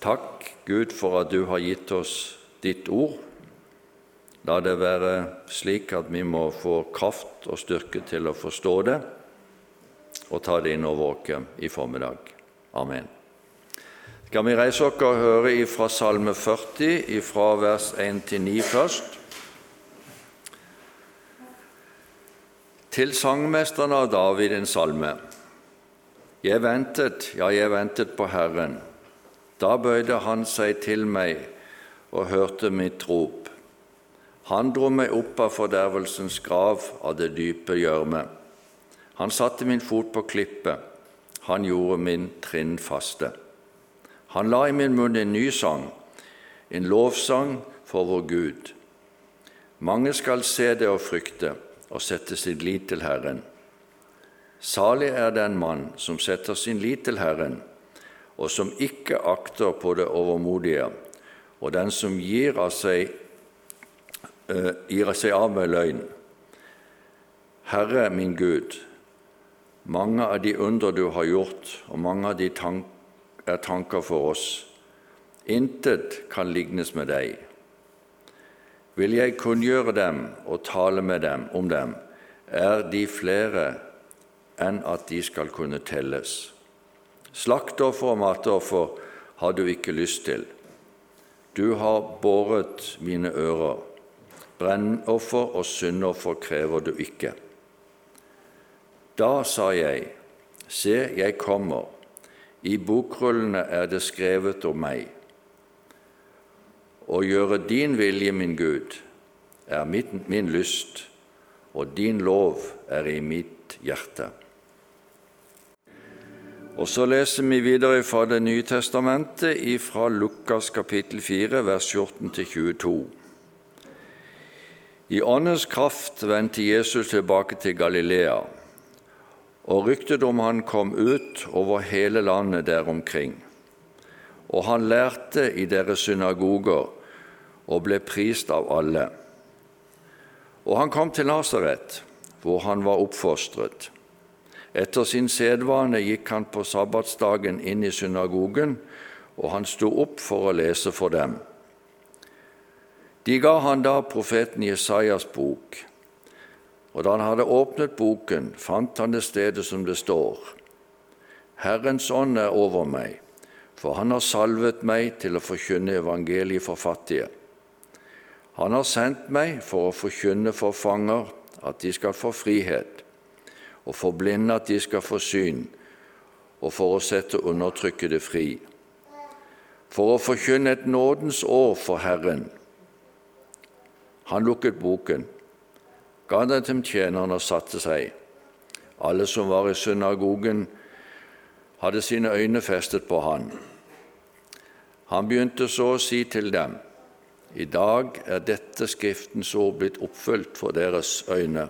Takk, Gud, for at du har gitt oss ditt ord. La det være slik at vi må få kraft og styrke til å forstå det og ta det inn over oss i formiddag. Amen. Skal vi reise oss og høre fra Salme 40, fra vers 1-9 først. Til sangmesteren av David en salme. Jeg ventet på Herren. Da bøyde han seg til meg og hørte mitt rop. Han dro meg opp av fordervelsens grav av det dype gjørme. Han satte min fot på klippet. Han gjorde min trinn faste. Han la i min munn en ny sang, en lovsang for vår Gud. Mange skal se det og frykte og sette sin lit til Herren. Salig er den mann som setter sin lit til Herren, og som ikke akter på det overmodige, og den som gir seg av med løgn. Herre, min Gud, mange av de under du har gjort, og mange av de tanker for oss. Intet kan lignes med deg. Vil jeg kunngjøre dem og tale med dem om dem, er de flere enn at de skal kunne telles. Slaktoffer og matoffer har du ikke lyst til. Du har båret mine ører. Brennoffer og syndoffer krever du ikke. Da sa jeg, se, jeg kommer. I bokrullene er det skrevet om meg. Å gjøre din vilje, min Gud, er min lyst, og din lov er i mitt hjerte. Og så leser vi videre fra Det nye testamentet, fra Lukas kapittel 4, vers 14-22. I åndens kraft vendte Jesus tilbake til Galilea, og ryktet om han kom ut over hele landet der omkring. Og han lærte i deres synagoger og ble prist av alle. Og han kom til Nasaret, hvor han var oppfostret. Etter sin sedvane gikk han på sabbatsdagen inn i synagogen, og han sto opp for å lese for dem. De ga han da profeten Jesajas bok, og da han hadde åpnet boken, fant han det stedet som det står: Herrens ånd er over meg, for han har salvet meg til å forkynne evangeliet for fattige. Han har sendt meg for å forkynne for fanger at de skal få frihet, og for blinde at de skal få syn, og for å sette undertrykkede fri, for å forkynne et nådens år for Herren. Han lukket boken, ga den til tjeneren og satte seg. Alle som var i synagogen, hadde sine øyne festet på han. Han begynte så å si til dem, i dag er dette Skriftens ord blitt oppfylt for deres øyne.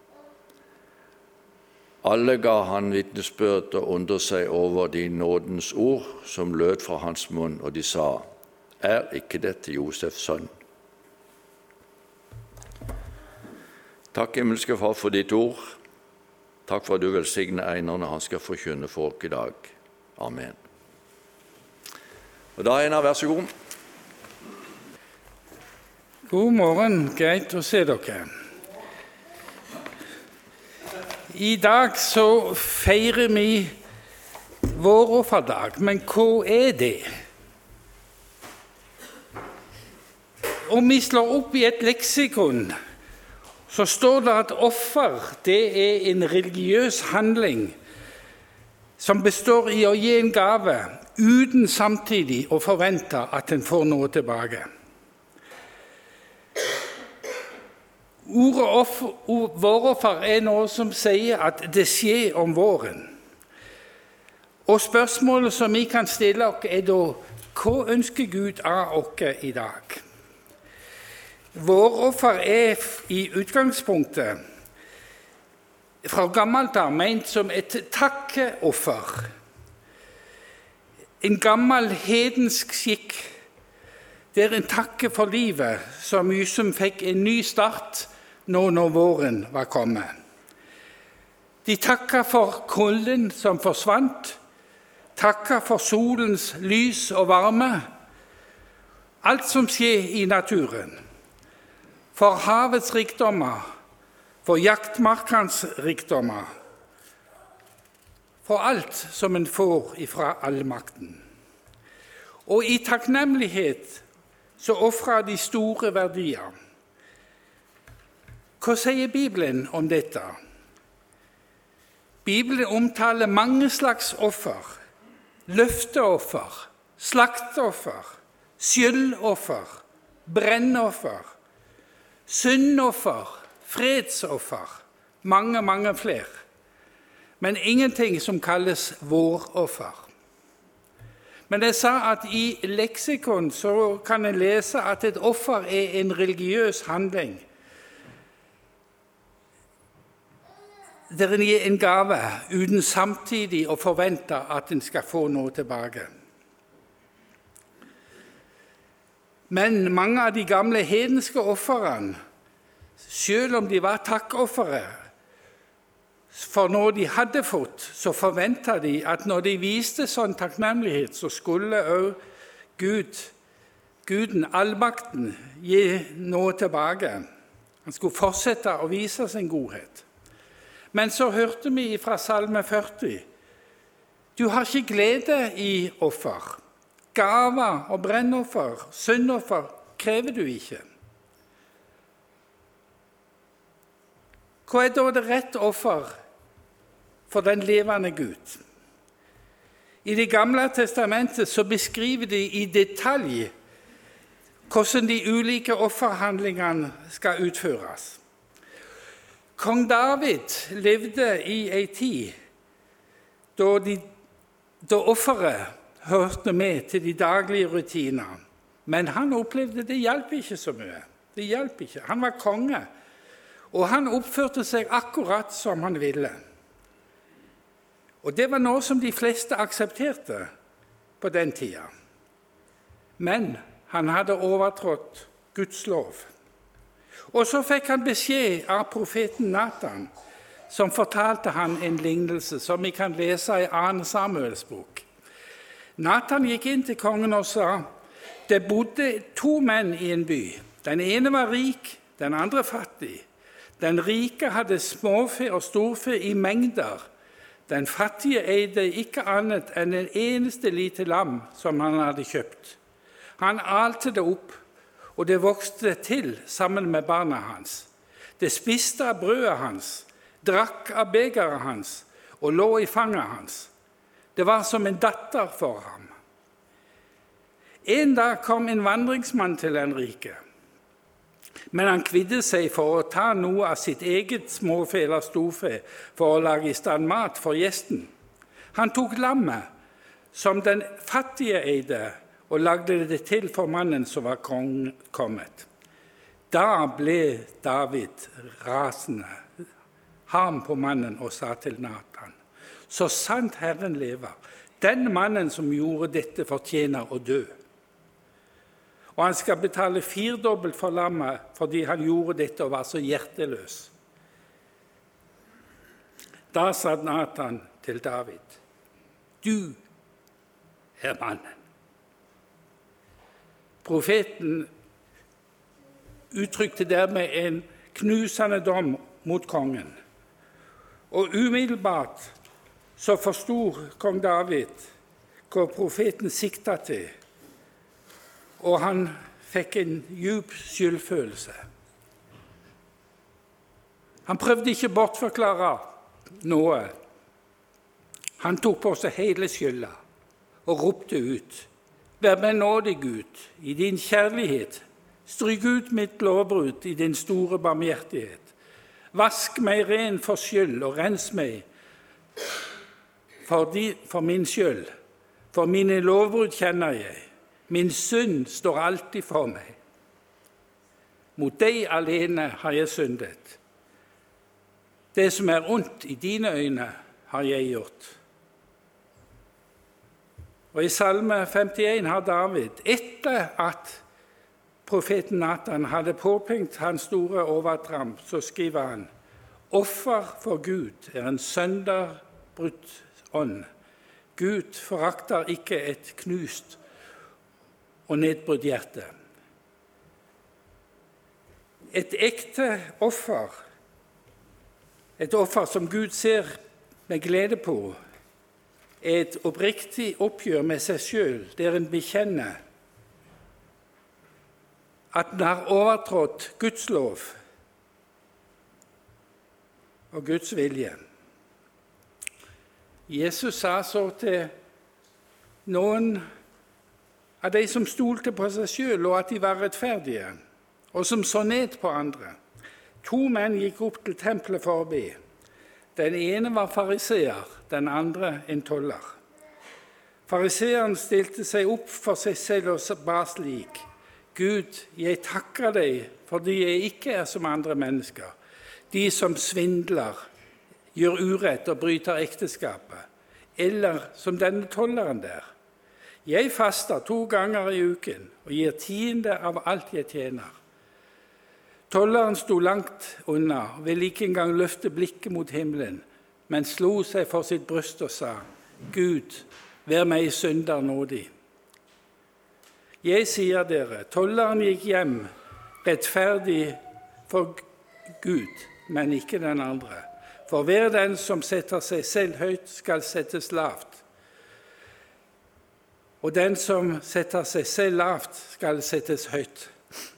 Alle ga han vitnesbyrd og undret seg over de nådens ord som lød fra hans munn, og de sa, er ikke dette Josefs sønn? Takk, himmelske Far, for ditt ord. Takk for at du velsigner Einar når han skal forkynne for oss i dag. Amen. Og da, Einar, vær så god. God morgen, greit å se dere. I dag så feirer vi vår offerdag, men hva er det? Om vi slår opp i et leksikon, så står det at offer, det er en religiøs handling som består i å gi en gave uten samtidig å forvente at en får noe tilbake. Ordet våroffer er noe som sier at det skjer om våren. Og spørsmålet som vi kan stille oss er da, hva ønsker Gud av oss i dag? Våroffer er i utgangspunktet fra gammelt av ment som et takkeoffer. En gammel hedensk skikk, der en takker for livet, så mye som fikk en ny start nå når våren var kommet. De takket for kulden som forsvant, takke for solens lys og varme, alt som skjer i naturen, for havets rikdommer, for jaktmarkens rikdommer, for alt som en får ifra allmakten. Og i takknemlighet så offrer de store verdier. Hva sier Bibelen om dette? Bibelen omtaler mange slags offer. Løfteoffer, slakteoffer, skyldoffer, brennoffer, syndoffer, fredsoffer, mange flere. Men ingenting som kalles våroffer. Men jeg sa at i leksikon så kan jeg lese at et offer er en religiøs handling. Der en gir en gave uten samtidig å forvente at en skal få noe tilbake. Men mange av de gamle hedenske offerene, selv om de var takkoffere, for når de hadde fått, så forventet de at når de viste sånn takknemlighet, så skulle også Guden, allmakten, gi noe tilbake. Han skulle fortsette å vise sin godhet. Men så hørte vi fra Salme 40, du har ikke glede i offer. Gaver og brennoffer, syndoffer krever du ikke. Hva er da det rette offer for den levende Gud? I Det gamle testamentet så beskriver de i detalj hvordan de ulike offerhandlingene skal utføres. Kong David levde i en tid da offeret hørte med til de daglige rutiner, men han opplevde det hjalp ikke så mye. Det hjalp ikke. Han var konge, og han oppførte seg akkurat som han ville. Og det var noe som de fleste aksepterte på den tida. Men han hadde overtrådt Guds lov. Og så fikk han beskjed av profeten Nathan, som fortalte han en lignelse som vi kan lese i 2. Samuels bok. Nathan gikk inn til kongen og sa, det bodde 2 menn i en by. Den ene var rik, den andre fattig. Den rike hadde småfe og storfe i mengder. Den fattige eide ikke annet enn en eneste lite lam som han hadde kjøpt. Han alte det opp, og det vokste til sammen med barna hans. Det spiste av brødet hans, drakk av begeret hans og lå i fanget hans. Det var som en datter for ham. En dag kom en vandringsmann til den rike. Men han kvidde seg for å ta noe av sitt eget småfe eller storfe for å lage i stand mat for gjesten. Han tok lammet, som den fattige eide, og lagde det til for mannen som var kommet. Da ble David rasende, harm på mannen og sa til Nathan, så sant Herren lever, den mannen som gjorde dette fortjener å dø. Og han skal betale 4-dobbelt for lammet fordi han gjorde dette og var så hjerteløs. Da sa Nathan til David, du er mannen. Profeten uttrykte dermed en knusende dom mot kongen. Og umiddelbart så forstod kong David hva profeten siktet til, og han fikk en djup skyldfølelse. Han prøvde ikke å bortforklare noe. Han tok på seg hele skylda og ropte ut, vær meg nådig, Gud, i din kjærlighet. Stryk ut mitt lovbrudd i din store barmhjertighet. Vask meg ren for skyld og rens meg for min skyld. For mine lovbrudd kjenner jeg. Min synd står alltid for meg. Mot deg alene har jeg syndet. Det som er ondt i dine øyne har jeg gjort. Og i Salme 51 har David, etter at profeten Nathan hadde påpekt hans store overtramp, så skriver han, offer for Gud er en sønderbrutt ånd. Gud forakter ikke et knust og nedbrutt hjerte. Et ekte offer, et offer som Gud ser med glede på, er et oppriktig oppgjør med seg selv, der en bekjenner at en har overtrådt Guds lov og Guds vilje. Jesus sa så til noen av de som stolte på seg selv, og at de var rettferdige, og som så ned på andre. 2 menn gikk opp til tempelet for å be. Den ene var fariseer, den andre en toller. Fariseeren stilte seg opp for seg selv og ba slik: Gud, jeg takker deg fordi jeg ikke er som andre mennesker, de som svindler, gjør urett og bryter ekteskapet, eller som denne tolleren der. Jeg faster 2 ganger i uken og gir 10% av alt jeg tjener. Tolleren sto langt unna og ville ikke engang løfte blikket mot himmelen, men slo seg for sitt bryst og sa: Gud, vær meg synder nådig. Jeg sier dere, tolleren gikk hjem rettferdig for Gud, men ikke den andre. For hver den som setter seg selv høyt, skal settes lavt. Og den som setter seg selv lavt, skal settes høyt.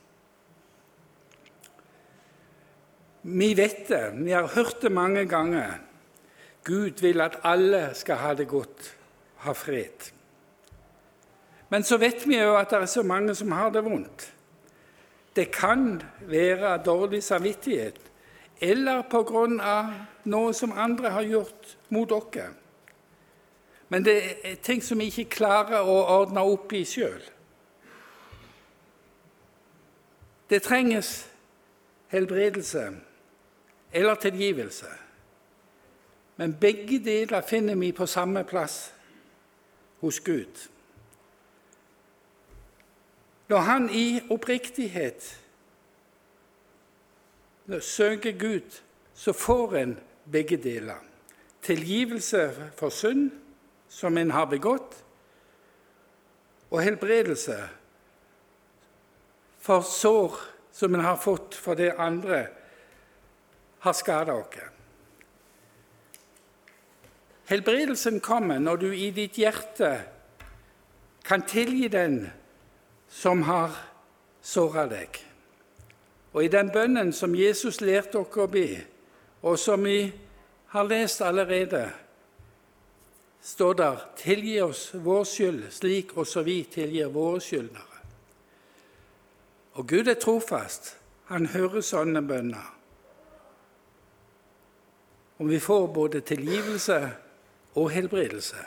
Vi vet det, vi har hørt det mange ganger. Gud vil at alle skal ha det godt, ha fred. Men så vet vi jo at det er så mange som har det vondt. Det kan være dårlig samvittighet, eller på grunn av noe som andre har gjort mot dere. Men det er ting som vi ikke klarer å ordne opp i selv. Det trenges helbredelse eller tilgivelse. Men begge deler finner vi på samme plass hos Gud. Når han i oppriktighet søker Gud, så får en begge deler. Tilgivelse for synd som en har begått, og helbredelse for sår som en har fått for det andre har skadet dere. Helbredelsen kommer når du i ditt hjerte kan tilgi den som har såret deg. Og i den bønnen som Jesus lærte dere å be, og som vi har lest allerede, står der: tilgi oss vår skyld, slik også vi tilgir våre skyldnere. Og Gud er trofast, han hører sånne bønner. Og vi får både tilgivelse og helbredelse.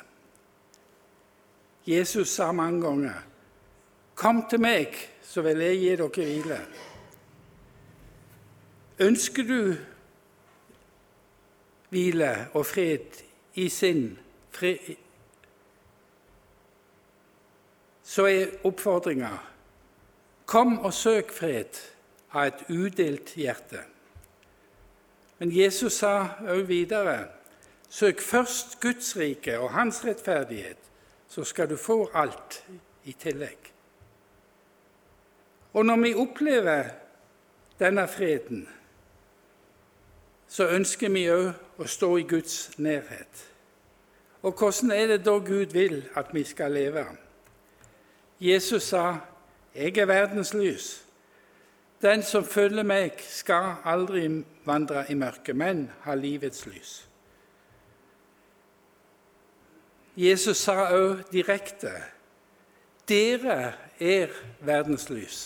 Jesus sa mange ganger: kom til meg, så vil jeg gi dere hvile. Ønsker du hvile og fred i sinn, så er oppfordringen: kom og søk fred av et udelt hjerte. Men Jesus sa også videre: søk først Guds rike og hans rettferdighet, så skal du få alt i tillegg. Og når vi opplever denne freden, så ønsker vi også å stå i Guds nærhet. Og hvordan er det da Gud vil at vi skal leve? Jesus sa: jeg er verdens lys. Den som følger meg skal aldri vandre i mørket, men ha livets lys. Jesus sa også direkte: dere er verdens lys.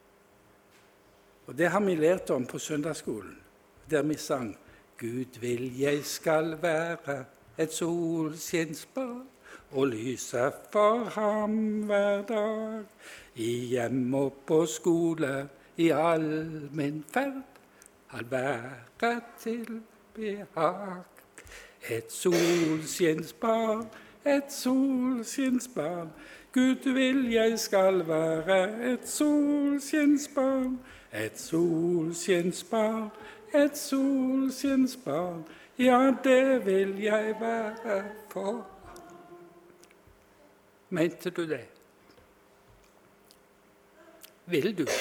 Og det har vi lært om på søndagsskolen, der vi sang: Gud vil jeg skal være et solskinnsbarn, og lyse for ham hver dag. I hjem og på skole, i all min ferd, han være til behag. Et solskinnsbarn, et solskinnsbarn, Gud vil jeg skal være et solskinnsbarn. Et solskinnsbarn, et solskinnsbarn, ja, det vil jeg være for. Mente du det? Vil du?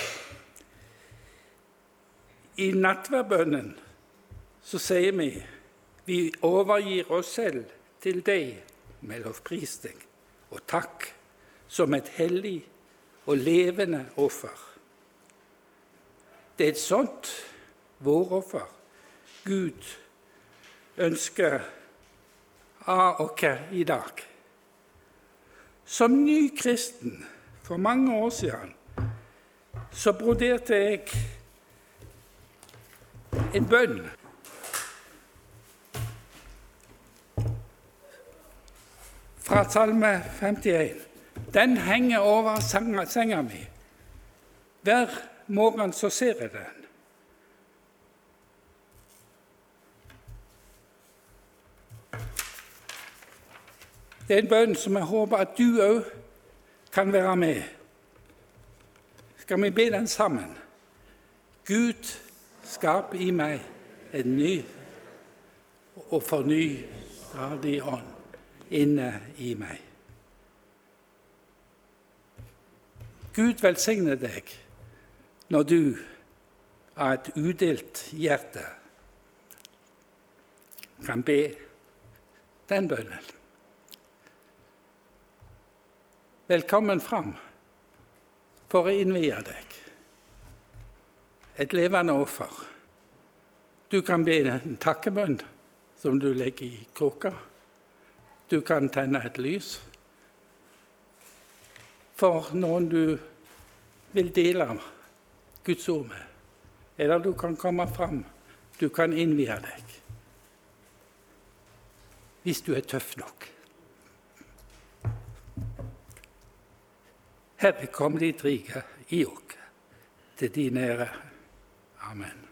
I nattverdbønnen så sier vi overgir oss selv til deg med lovprisning og takk som et hellig og levende offer. Det er et sånt våroffer Gud ønsker av oss i dag. Som ny kristen for mange år siden så broderte jeg en bønn fra Salme 51. Den henger over senga mi. Hver morgen så ser jeg den. Det er en bønn som jeg håper at du også kan være med. Skal vi be den sammen? Gud, skap i meg en ny og fornyelig ånd inne i meg. Gud velsigne deg når du av et udelt hjerte kan be den bønnen. Velkommen fram for å innvie deg. Et levende offer. Du kan be en takkebønn som du legger i kråka. Du kan tenne et lys for noen du vil dele Guds ord med. Eller du kan komme fram. Du kan innvie deg. Hvis du er tøff nok. Herre, kom ditt rike i oss, til din ære. Amen.